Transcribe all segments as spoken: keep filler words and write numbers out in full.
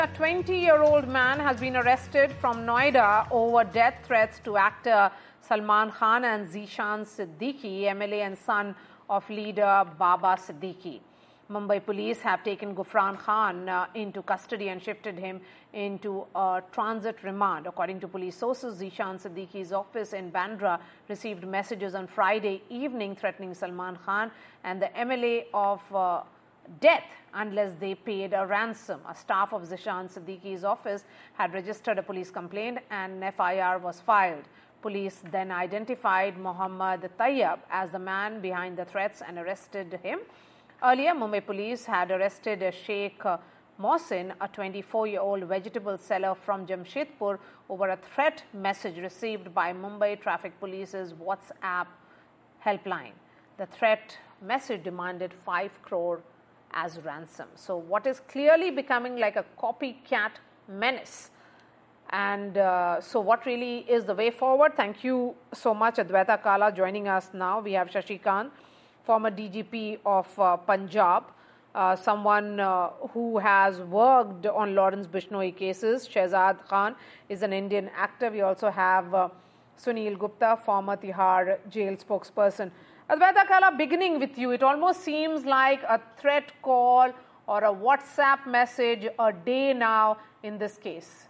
A twenty-year-old man has been arrested from Noida over death threats to actor Salman Khan and Zishan Siddiqui, M L A and son of leader Baba Siddiqui. Mumbai police have taken Gufran Khan uh, into custody and shifted him into a transit remand. According to police sources, Zishan Siddiqui's office in Bandra received messages on Friday evening threatening Salman Khan and the M L A of uh, death unless they paid a ransom. A staff of Zishan Siddiqui's office had registered a police complaint and an F I R was filed. Police then identified Mohammad Tayyab as the man behind the threats and arrested him. Earlier, Mumbai police had arrested Sheikh Mohsin, a twenty-four-year-old vegetable seller from Jamshedpur, over a threat message received by Mumbai Traffic Police's WhatsApp helpline. The threat message demanded five crore as ransom. So what is clearly becoming like a copycat menace. And uh, so what really is the way forward? Thank you so much, Advaita Kala, joining us now. We have Shashikant, former D G P of uh, Punjab, uh, someone uh, who has worked on Lawrence Bishnoi cases. Shehzad Khan is an Indian actor. We also have uh, Sunil Gupta, former Tihar jail spokesperson. Advaita Kala, beginning with you, it almost seems like a threat call or a WhatsApp message a day now in this case.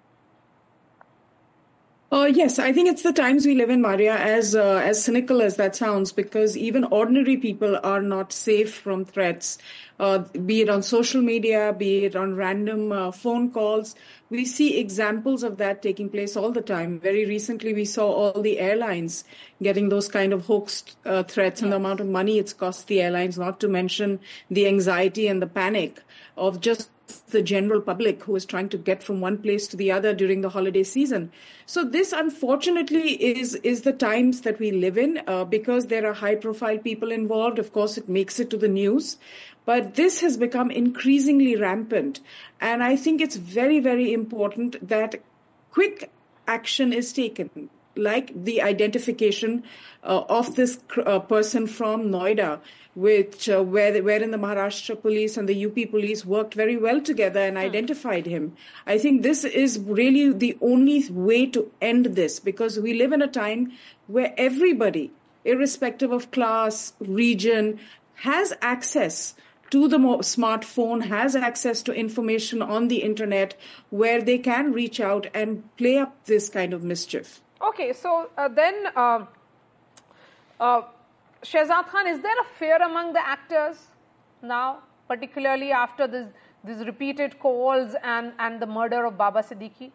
Uh, yes, I think it's the times we live in, Maria, as uh, as cynical as that sounds, because even ordinary people are not safe from threats, uh, be it on social media, be it on random uh, phone calls. We see examples of that taking place all the time. Very recently, we saw all the airlines getting those kind of hoaxed uh, threats and the amount of money it's cost the airlines, not to mention the anxiety and the panic of just the general public who is trying to get from one place to the other during the holiday season. So this, unfortunately, is is the times that we live in uh, because there are high-profile people involved. Of course, it makes it to the news. But this has become increasingly rampant. And I think it's very, very important that quick action is taken, like the identification uh, of this uh, person from Noida, which uh, where wherein the Maharashtra police and the U P police worked very well together and identified him. I think this is really the only way to end this, because we live in a time where everybody, irrespective of class, region, has access to the smartphone, has access to information on the internet where they can reach out and play up this kind of mischief. Okay, so uh, then, uh, uh, Shehzad Khan, is there a fear among the actors now, particularly after this, these repeated calls and, and the murder of Baba Siddiqui?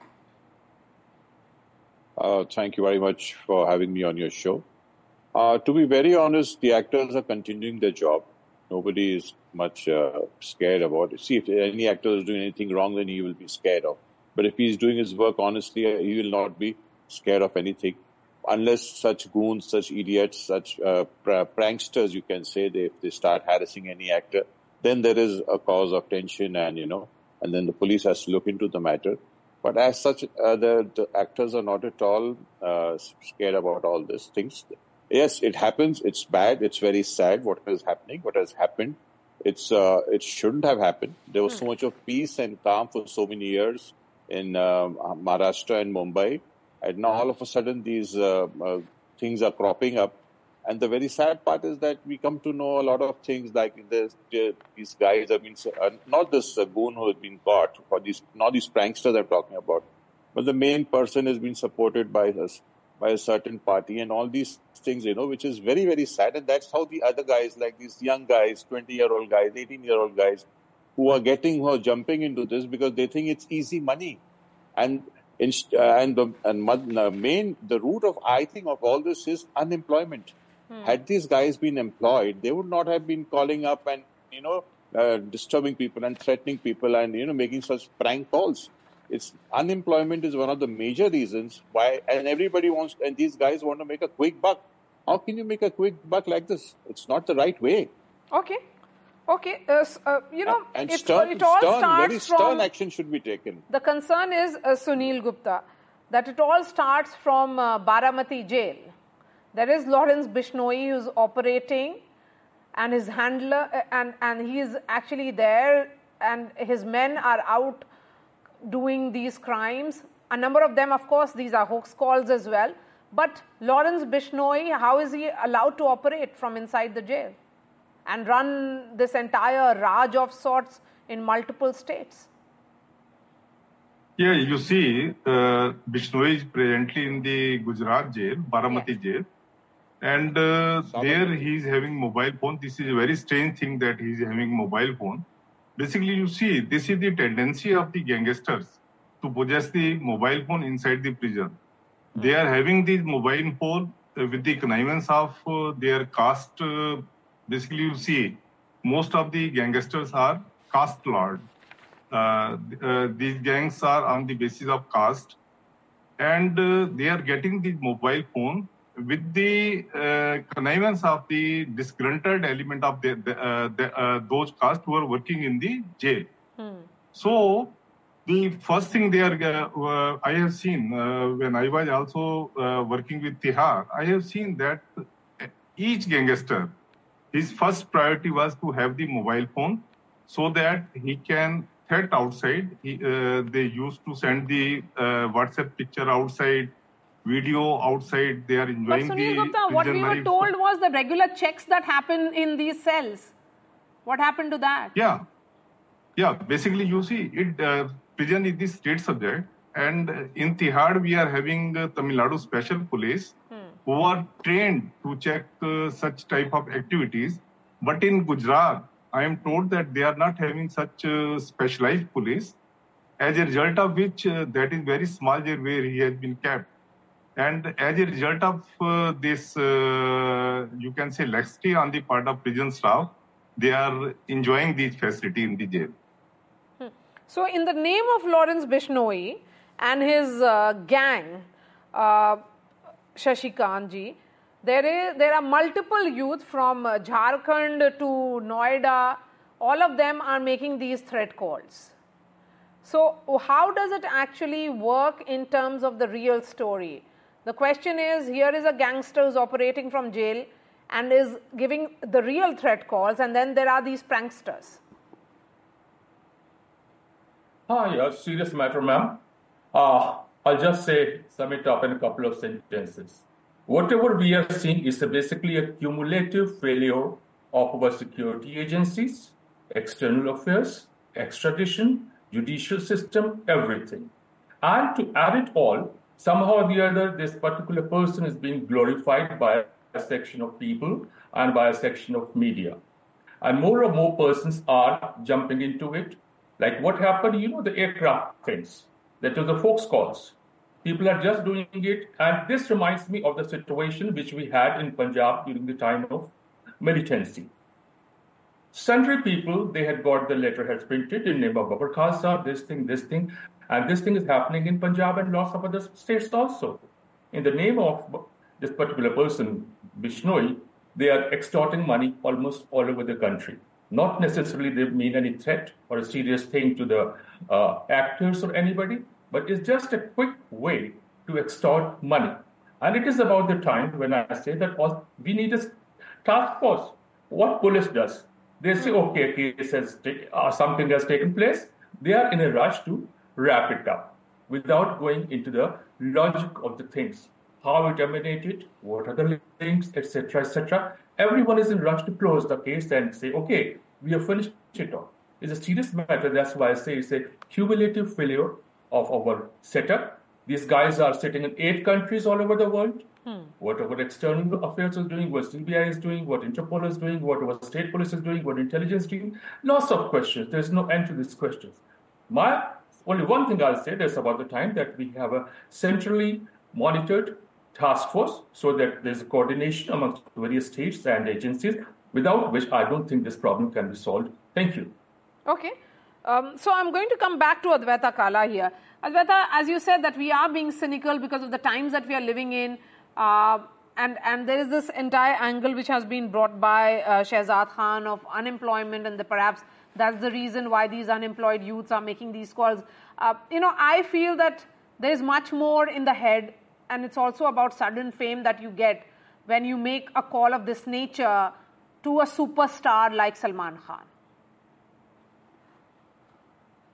Uh, thank you very much for having me on your show. Uh, to be very honest, the actors are continuing their job. Nobody is much uh, scared about it. See, if any actor is doing anything wrong, then he will be scared of. But if he's doing his work honestly, he will not be scared of anything. Unless such goons, such idiots, such uh, pr- pranksters, you can say, they, if they start harassing any actor, then there is a cause of tension and, you know, and then the police has to look into the matter. But as such, uh, the, the actors are not at all uh, scared about all these things. Yes, it happens. It's bad. It's very sad what is happening, what has happened. It's uh, it shouldn't have happened. There was so much of peace and calm for so many years in uh, Maharashtra and Mumbai. And now all of a sudden these uh, uh, things are cropping up. And the very sad part is that we come to know a lot of things like this, these guys have been, uh, not this uh, goon who has been caught, or these, not these pranksters I'm talking about, but the main person has been supported by us, by a certain party and all these things, you know, which is very, very sad. And that's how the other guys, like these young guys, twenty-year-old guys, eighteen-year-old guys, who are getting, who are jumping into this because they think it's easy money. And in, uh, and the and the main, the root of, I think, of all this is unemployment. Hmm. Had these guys been employed, they would not have been calling up and, you know, uh, disturbing people and threatening people and, you know, making such prank calls. It's unemployment is one of the major reasons why, and everybody wants, and these guys want to make a quick buck. How can you make a quick buck like this? It's not the right way. Okay. Okay. Uh, uh, you know, and it, stern, it all stern, starts very stern from, action should be taken. The concern is, uh, Sunil Gupta, that it all starts from uh, Baramati jail. There is Lawrence Bishnoi who's operating, and his handler, uh, and, and he is actually there, and his men are out doing these crimes. A number of them, of course, these are hoax calls as well. But Lawrence Bishnoi, how is he allowed to operate from inside the jail and run this entire Raj of sorts in multiple states? Yeah, you see, uh, Bishnoi is presently in the Gujarat jail, Baramati yes. jail. And uh, there he is having mobile phone. This is a very strange thing that he is having mobile phone. Basically, you see, this is the tendency of the gangsters to possess the mobile phone inside the prison. Mm-hmm. They are having the mobile phone uh, with the connivance of uh, their caste. Uh, basically, you see, most of the gangsters are caste lord. Uh, uh, these gangs are on the basis of caste. And uh, they are getting the mobile phone with the uh, connivance of the disgruntled element of the, the, uh, the, uh, those caste who are working in the jail. Hmm. So, the first thing they are, uh, uh, I have seen uh, when I was also uh, working with Tihar, I have seen that each gangster, his first priority was to have the mobile phone so that he can threat outside. He, uh, they used to send the uh, WhatsApp picture outside, video outside. They are enjoying but the. Sunil Gupta, what we were told was the regular checks that happen in these cells. What happened to that? Yeah, yeah. Basically, you see, it uh, prison is the state subject, and in Tihar we are having uh, Tamil Nadu Special Police hmm. who are trained to check uh, such type of activities. But in Gujarat, I am told that they are not having such uh, specialized police. As a result of which, uh, that is very small jail where he has been kept. And as a result of uh, this, uh, you can say, laxity on the part of prison staff, they are enjoying these facilities in the jail. Hmm. So, in the name of Lawrence Bishnoi and his uh, gang, uh, Shashikant ji, there is there are multiple youth from uh, Jharkhand to Noida. All of them are making these threat calls. So, how does it actually work in terms of the real story? The question is, here is a gangster who's operating from jail and is giving the real threat calls, and then there are these pranksters. Ah, yeah, serious matter, ma'am. Uh, I'll just say, sum it up in a couple of sentences. Whatever we are seeing is a basically a cumulative failure of our security agencies, external affairs, extradition, judicial system, everything. And to add it all, somehow or the other, this particular person is being glorified by a section of people and by a section of media. And more and more persons are jumping into it. Like what happened, you know, the aircraft things. That was the Fox calls. People are just doing it. And this reminds me of the situation which we had in Punjab during the time of militancy. Sundry people, they had got the letterheads printed in name of Babar Khalsa, this thing, this thing. And this thing is happening in Punjab and lots of other states also. In the name of this particular person, Bishnoi, they are extorting money almost all over the country. Not necessarily they mean any threat or a serious thing to the uh, actors or anybody, but it's just a quick way to extort money. And it is about the time when I say that all, we need a task force. What police does, they say, okay, case has t- uh, something has taken place. They are in a rush to wrap it up without going into the logic of the things. How it emanated, what are the links, et cetera, et cetera. Everyone is in rush to close the case and say, okay, we have finished it off. It's a serious matter. That's why I say it's a cumulative failure of our setup. These guys are sitting in eight countries all over the world. Hmm. What our external affairs is doing, what C B I is doing, what Interpol is doing, what our state police is doing, what intelligence is doing. Lots of questions. There's no end to these questions. My only one thing I'll say is about the time that we have a centrally monitored task force so that there's a coordination amongst various states and agencies, without which I don't think this problem can be solved. Thank you. Okay. Um, so I'm going to come back to Advaita Kala here. Advaita, as you said that we are being cynical because of the times that we are living in, uh, and, and there is this entire angle which has been brought by uh, Shehzad Khan of unemployment, and the, perhaps that's the reason why these unemployed youths are making these calls. Uh, you know, I feel that there is much more in the head, and it's also about sudden fame that you get when you make a call of this nature to a superstar like Salman Khan.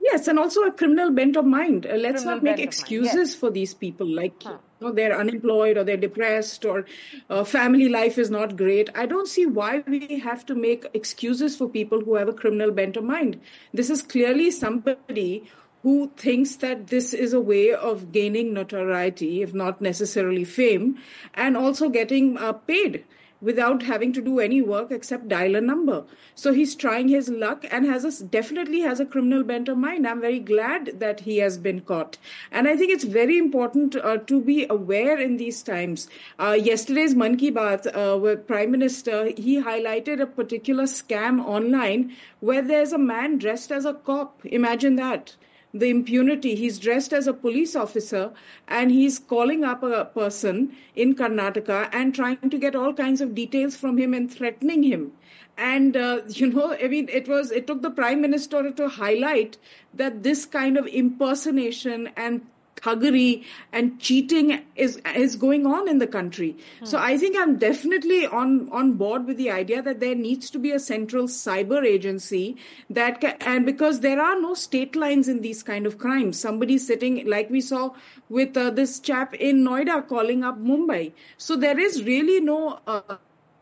Yes, and also a criminal bent of mind. Uh, let's Criminal not make bent of mind, excuses yes. for these people, like Huh. you know, they're unemployed or they're depressed or uh, family life is not great. I don't see why we have to make excuses for people who have a criminal bent of mind. This is clearly somebody who thinks that this is a way of gaining notoriety, if not necessarily fame, and also getting uh, paid without having to do any work except dial a number. So he's trying his luck and has a, definitely has a criminal bent of mind. I'm very glad that he has been caught. And I think it's very important uh, to be aware in these times. Uh, yesterday's Mann Ki Baat, uh, where Prime Minister, he highlighted a particular scam online where there's a man dressed as a cop. Imagine that. The impunity. He's dressed as a police officer and he's calling up a person in Karnataka and trying to get all kinds of details from him and threatening him. And, uh, you know, I mean, it was, it took the Prime Minister to highlight that this kind of impersonation and thuggery and cheating is is going on in the country. Hmm. So I think I'm definitely on on board with the idea that there needs to be a central cyber agency that can, and because there are no state lines in these kind of crimes. Somebody sitting, like we saw with uh, this chap in Noida calling up Mumbai. So there is really no uh,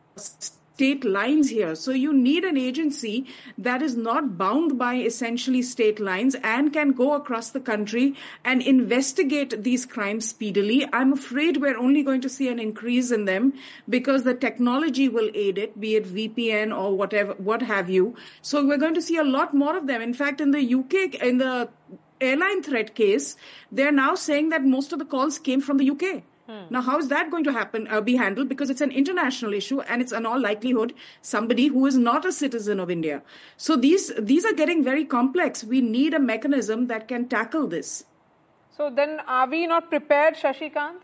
state lines here. So you need an agency that is not bound by essentially state lines and can go across the country and investigate these crimes speedily. I'm afraid we're only going to see an increase in them because the technology will aid it, be it V P N or whatever, what have you. So we're going to see a lot more of them. In fact, in the U K, in the airline threat case, they're now saying that most of the calls came from the U K. Hmm. Now, how is that going to happen, uh, be handled? Because it's an international issue and it's in all likelihood somebody who is not a citizen of India. So these these are getting very complex. We need a mechanism that can tackle this. So then are we not prepared, Shashikant?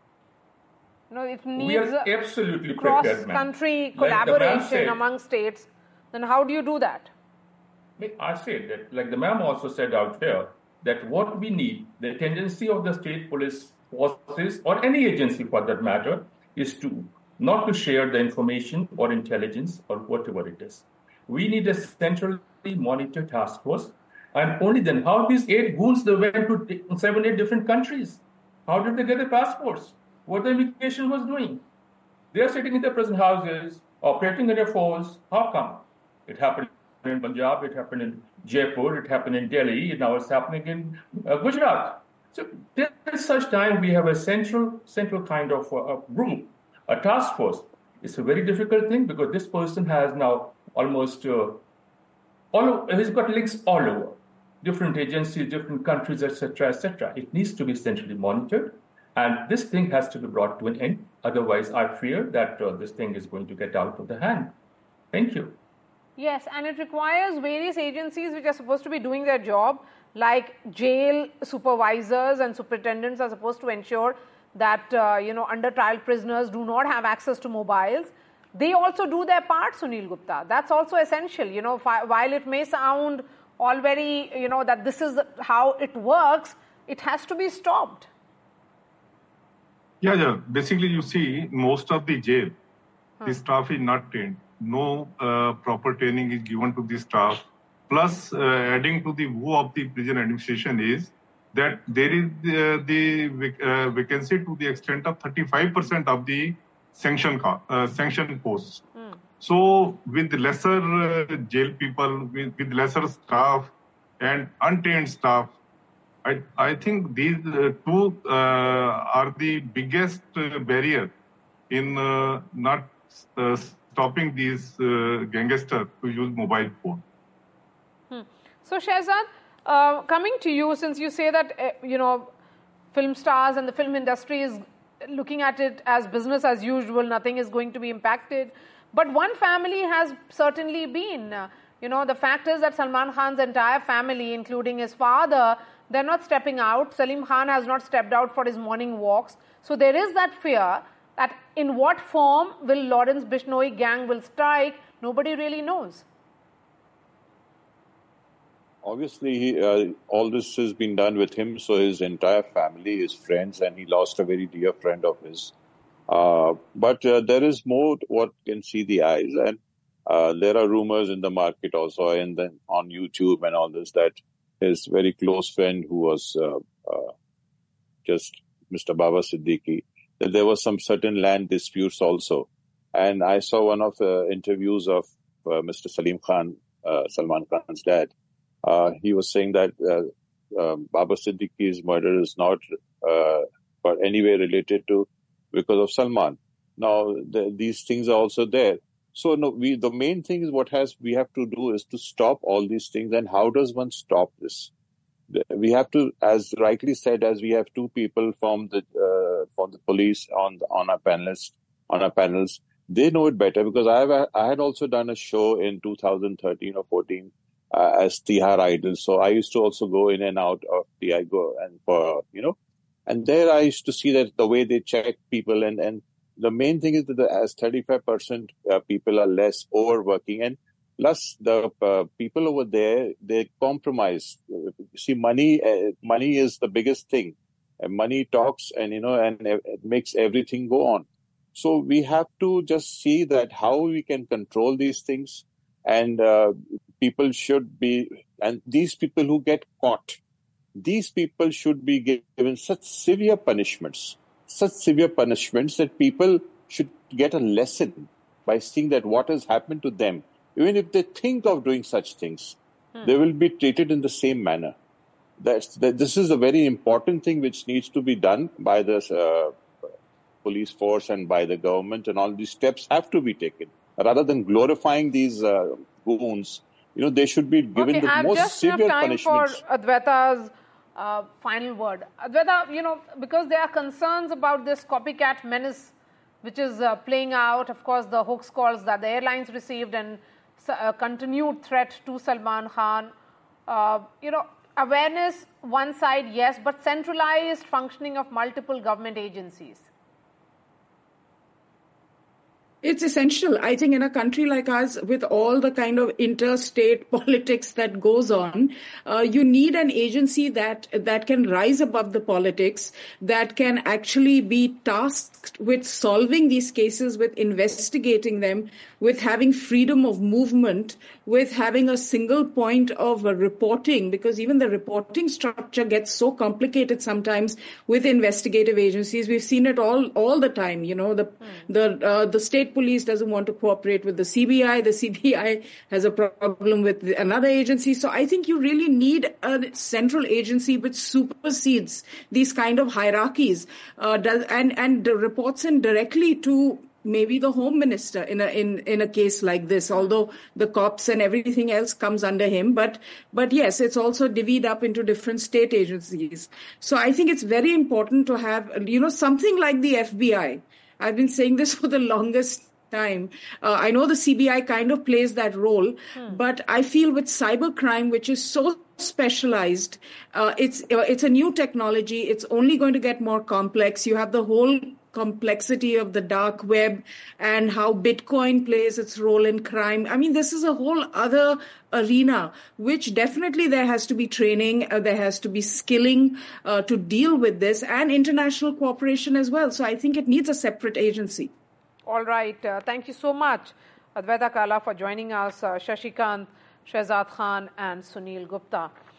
No, it needs we are absolutely prepared, cross-country like collaboration said, among states. Then how do you do that? I said that, like the ma'am also said out here, that what we need, the tendency of the state police forces or any agency for that matter, is to not to share the information or intelligence or whatever it is. We need a centrally monitored task force, and only then how these eight goons they went to seven, eight different countries. How did they get the passports? What the immigration was doing? They are sitting in their prison houses, operating on their phones. How come? It happened in Punjab, it happened in Jaipur, it happened in Delhi, and now it's happening in uh, Gujarat. So there is such time we have a central, central kind of uh, group, a task force. It's a very difficult thing because this person has now almost, uh, all he's got links all over, different agencies, different countries, et cetera, et cetera. It needs to be centrally monitored, and this thing has to be brought to an end. Otherwise, I fear that uh, this thing is going to get out of the hand. Thank you. Yes, and it requires various agencies which are supposed to be doing their job, like jail supervisors and superintendents are supposed to ensure that, uh, you know, under trial prisoners do not have access to mobiles. They also do their part, Sunil Gupta. That's also essential. You know, while it may sound all very, you know, that this is how it works, it has to be stopped. Yeah, yeah. Basically, you see, most of the jail, huh. the staff is not trained. No uh, proper training is given to the staff. Plus, uh, adding to the woe of the prison administration is that there is uh, the uh, vacancy to the extent of thirty-five percent of the sanction uh, sanction posts. Mm. So, with lesser uh, jail people, with, with lesser staff and untrained staff, I, I think these uh, two uh, are the biggest uh, barrier in uh, not uh, stopping these uh, gangsters to use mobile phone. Hmm. So, Shehzad, uh, coming to you, since you say that, uh, you know, film stars and the film industry is looking at it as business as usual, nothing is going to be impacted. But one family has certainly been. Uh, you know, the fact is that Salman Khan's entire family, including his father, they're not stepping out. Salim Khan has not stepped out for his morning walks. So there is that fear that in what form will Lawrence Bishnoi gang will strike, nobody really knows. Obviously, he, uh, all this has been done with him, so his entire family, his friends, and he lost a very dear friend of his. Uh, but uh, there is more what can see the eyes, and uh, there are rumors in the market also, and then on YouTube and all this, that his very close friend who was uh, uh, just Mister Baba Siddiqui, that there was some certain land disputes also. And I saw one of the interviews of uh, Mister Salim Khan, uh, Salman Khan's dad. Uh, he was saying that uh, uh, Baba Siddiqui's murder is not uh, or anyway related to because of Salman. Now, the, these things are also there. So no, we, the main thing is what has we have to do is to stop all these things. And how does one stop this? We have to, as rightly said, as we have two people from the uh, from the police on the, on our panelists on our panels, they know it better because I have I had also done a show in two thousand thirteen or fourteen uh, as Tihar Idol. So I used to also go in and out of the I go and for you know, and there I used to see that the way they check people and and the main thing is that the, as thirty-five percent uh, people are less overworking and. Plus, the uh, people over there, they compromise. You see, money uh, money is the biggest thing. And money talks and, you know, and it makes everything go on. So we have to just see that how we can control these things. And uh, people should be, and these people who get caught, these people should be given such severe punishments, such severe punishments that people should get a lesson by seeing that what has happened to them. Even if they think of doing such things, hmm. they will be treated in the same manner. That's, that, this is a very important thing which needs to be done by the uh, police force and by the government, and all these steps have to be taken. Rather than glorifying these uh, goons, you know, they should be given okay, the I've most just severe time punishments. For Adwaita's uh, final word. Adwaita, you know, because there are concerns about this copycat menace which is uh, playing out, of course, the hoax calls that the airlines received and a continued threat to Salman Khan. Uh, you know, awareness, one side, yes, but centralized functioning of multiple government agencies. It's essential. I think in a country like ours, with all the kind of interstate politics that goes on, uh, you need an agency that that can rise above the politics, that can actually be tasked with solving these cases, with investigating them, with having freedom of movement, with having a single point of uh, reporting, because even the reporting structure gets so complicated sometimes with investigative agencies. We've seen it all all the time. You know, the mm. the uh, the state police doesn't want to cooperate with the C B I. The C B I has a problem with another agency. So I think you really need a central agency which supersedes these kind of hierarchies uh, does, and and reports in directly to maybe the Home Minister in a in in a case like this, although the cops and everything else comes under him. But but yes, it's also divvied up into different state agencies. So I think it's very important to have, you know, something like the F B I. I've been saying this for the longest time. Uh, I know the C B I kind of plays that role, hmm. but I feel with cybercrime, which is so specialized, uh, it's uh, it's a new technology. It's only going to get more complex. You have the whole complexity of the dark web and how Bitcoin plays its role in crime. I mean, this is a whole other arena, which definitely there has to be training, uh, there has to be skilling uh, to deal with this, and international cooperation as well. So I think it needs a separate agency. All right. Uh, thank you so much, Adwaita Kala, for joining us, uh, Shashikant, Shehzad Khan and Sunil Gupta.